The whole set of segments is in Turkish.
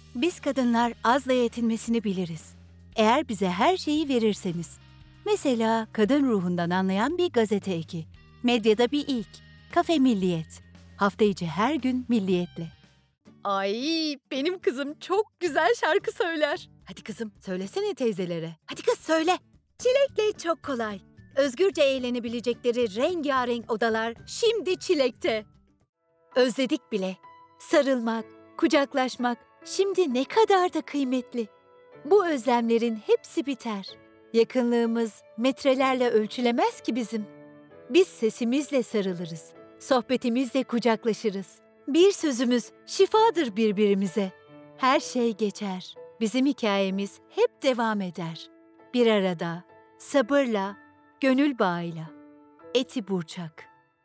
Biz kadınlar azla yetinmesini biliriz. Eğer bize her şeyi verirseniz. Mesela kadın ruhundan anlayan bir gazete eki. Medyada bir ilk. Kafe Milliyet. Hafta içi her gün Milliyet'le. Ay, benim kızım çok güzel şarkı söyler. Hadi kızım söylesene teyzelere. Hadi kız söyle. Çilekle çok kolay. Özgürce eğlenebilecekleri rengarenk odalar şimdi Çilek'te. Özledik bile. Sarılmak, kucaklaşmak şimdi ne kadar da kıymetli. Bu özlemlerin hepsi biter. Yakınlığımız metrelerle ölçülemez ki bizim. Biz sesimizle sarılırız. Sohbetimizle kucaklaşırız. Bir sözümüz şifadır birbirimize. Her şey geçer. Bizim hikayemiz hep devam eder. Bir arada, sabırla, gönül bağıyla. Eti Burçak.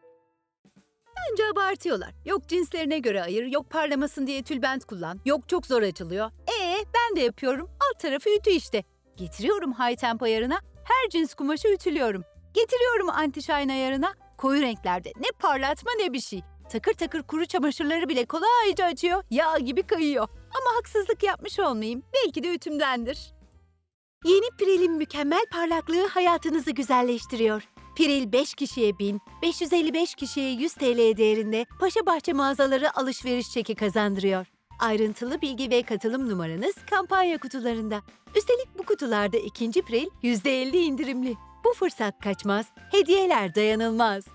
Bence abartıyorlar. Yok cinslerine göre ayır, yok parlamasın diye tülbent kullan, yok çok zor açılıyor. Ben de yapıyorum. Alt tarafı ütü işte. Getiriyorum high tempo ayarına, her cins kumaşı ütülüyorum. Getiriyorum anti-shine ayarına, koyu renklerde ne parlatma ne bir şey. Takır takır kuru çamaşırları bile kolayca açıyor, yağ gibi kayıyor. Ama haksızlık yapmış olmayayım, belki de ütümdendir. Yeni Piril'in mükemmel parlaklığı hayatınızı güzelleştiriyor. Piril 5 kişiye 1000, 555 kişiye 100 TL değerinde Paşabahçe mağazaları alışveriş çeki kazandırıyor. Ayrıntılı bilgi ve katılım numaranız kampanya kutularında. Üstelik bu kutularda ikinci Piril %50 indirimli. Bu fırsat kaçmaz, hediyeler dayanılmaz.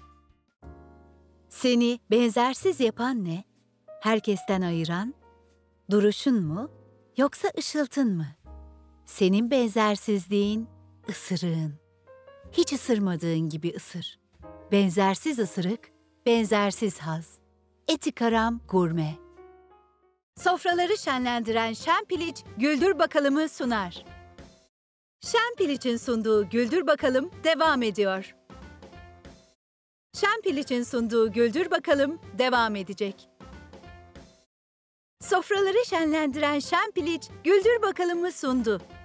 Seni benzersiz yapan ne? Herkesten ayıran? Duruşun mu? Yoksa ışıltın mı? Senin benzersizliğin, ısırığın. Hiç ısırmadığın gibi ısır. Benzersiz ısırık, benzersiz haz. Eti Karam Gurme. Sofraları şenlendiren Şenpiliç Güldür Bakalım'ı sunar. Şenpiliç'in sunduğu Güldür Bakalım devam ediyor. Şenpiliç'in sunduğu Güldür Bakalım devam edecek. Sofraları şenlendiren Şenpiliç Güldür Bakalım'ı sundu.